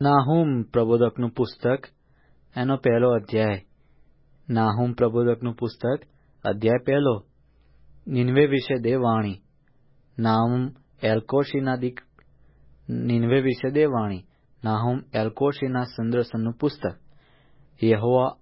નાહુમ પ્રબોધકનું પુસ્તક એનો પહેલો અધ્યાય. નાહુમ પ્રબોધકનું પુસ્તક અધ્યાય પહેલો. નિનવે વિશે દેવવાણી. નાહુમ નિનવે વિશે દેવવાણી. નાહુમ એલ્કોશીના સંદર્શનનું પુસ્તક. યહોવા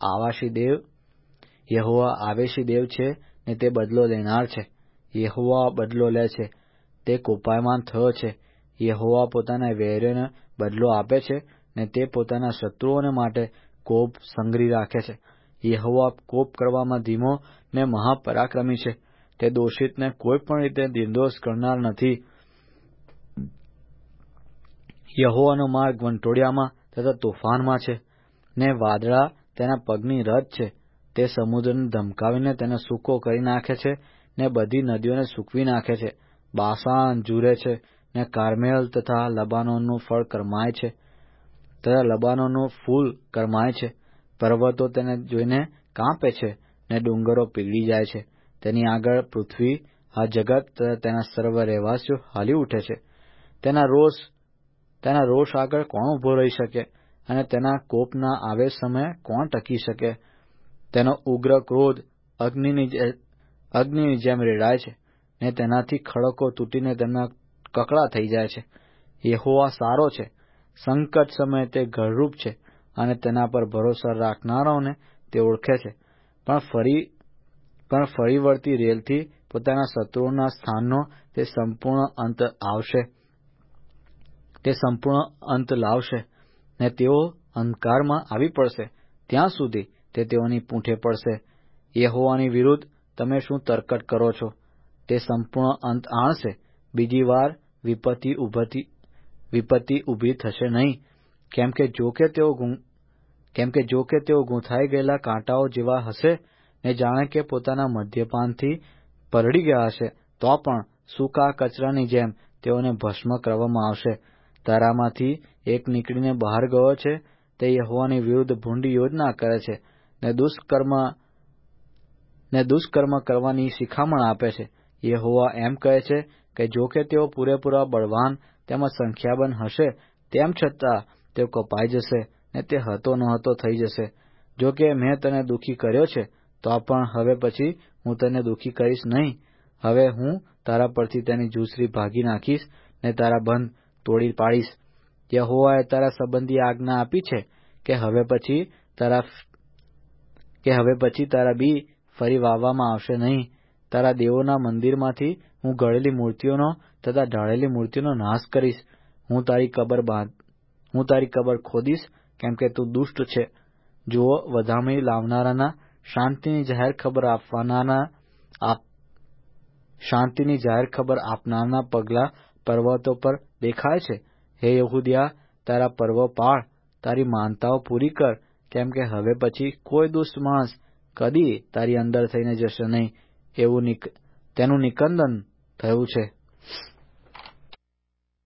આવેશી દેવ છે ને તે બદલો લેનાર છે. યહોવા બદલો લે છે, તે કોપાયમાન થયો છે. યહોવા પોતાના વેરીઓને બદલો આપે છે ને તે પોતાના શત્રુઓને માટે કોપ સંગ્રહી રાખે છે. યહોવા કોપ કરવામાં ધીમો ને મહાપરાક્રમી છે. તે દોષિતને કોઈ પણ રીતે નિર્દોષ કરનાર નથી. યહોવાનો માર્ગ વંટોળિયામાં તથા તોફાનમાં છે, ને વાદળા તેના પગની રથ છે. તે સમુદ્રને ધમકાવીને તેને સૂકો કરી નાખે છે, ને બધી નદીઓને સૂકવી નાખે છે. બાશાન જુરે છે, ને કાર્મેલ તથા લબાનોનનું ફળ કરમાય છે, તથા લબાનોનનું ફૂલ કરમાય છે. પર્વતો તેને જોઈને કાંપે છે, ને ડુંગરો પીગળી જાય છે. તેની આગળ પૃથ્વી, આ જગત તથા તેના સર્વ રહેવાસીઓ હાલી ઉઠે છે. તેના રોષ આગળ કોણ ઉભો રહી શકે, અને તેના કોપના આવેશ સમયે કોણ ટકી શકે? તેનો ઉગ્ર ક્રોધ અગ્નિની જેમ રેડાય છે, ને તેનાથી ખડકો તૂટીને તેમના કકડા થઈ જાય છે. યહોવા સારો છે, સંકટ સમયે તે ઘરરૂપ છે, અને તેના પર ભરોસા રાખનારાઓને તે ઓળખે છે. પણ ફરી વળતી રેલથી પોતાના શત્રુઓના સ્થાનનો તે સંપૂર્ણ અંત લાવશે, ને તેઓ અંધકારમાં આવી પડશે. ત્યાં સુધી તે તેઓની પૂંઠે પડશે. યહોવાની વિરુદ્ધ તમે શું તરકટ કરો છો? તે સંપૂર્ણ અંત આણશે. બીજી વાર વિપત્તિ ઊભી થશે નહીં. કેમ કે જો કે તેઓ ગૂંથાઈ ગયેલા કાંટાઓ જેવા હશે, ને જાણે કે પોતાના મદ્યપાનથી પરડી ગયા હશે, તો પણ સૂકા કચરાની જેમ તેઓને ભસ્મ કરવામાં આવશે. તારામાંથી એક નીકળીને બહાર ગયો છે. તે યહોવાની વિરુદ્ધ ભૂંડી યોજના કરે છે, ને દુષ્કર્મ કરવાની શિખામણ આપે છે. યહોવા એમ કહે છે કે જો કે તેઓ પૂરેપૂરા બળવાન તેમજ સંખ્યાબંધ હશે, તેમ છતાં તેઓ કપાઈ જશે, ને તે હતો ન હતો થઈ જશે. જો કે મેં તને દુઃખી કર્યો છે, તો પણ હવે પછી હું તને દુઃખી કરીશ નહીં. હવે હું તારા પરથી તેની ઝૂંસરી ભાગી નાખીશ, ને તારા બંધ તોડી પાડીશ. યહોવાએ તારા સંબંધી આજ્ઞા આપી છે કે હવે પછી તારા બી ફરી વાવવામાં આવશે નહીં. તારા દેવોના મંદિરમાંથી હું ઘડેલી મૂર્તિઓનો તથા ઢાળેલી મૂર્તિઓનો નાશ કરીશ. હું તારી કબર ખોદીશ, કેમ કે તું દુષ્ટ છે. જુઓ, વધામણી લાવનારાના, શાંતિની જાહેર ખબર આપનારના પગલાં પર્વતો પર દેખાય છે. હે યહૂદિયા, તારા પર્વો પાળ, તારી માનતાઓ પૂરી કર, કેમ કે હવે પછી કોઈ દુષ્ટ માણસ કદી તારી અંદર થઈને જશે નહીં. તેનું નિકંદન થયું છે.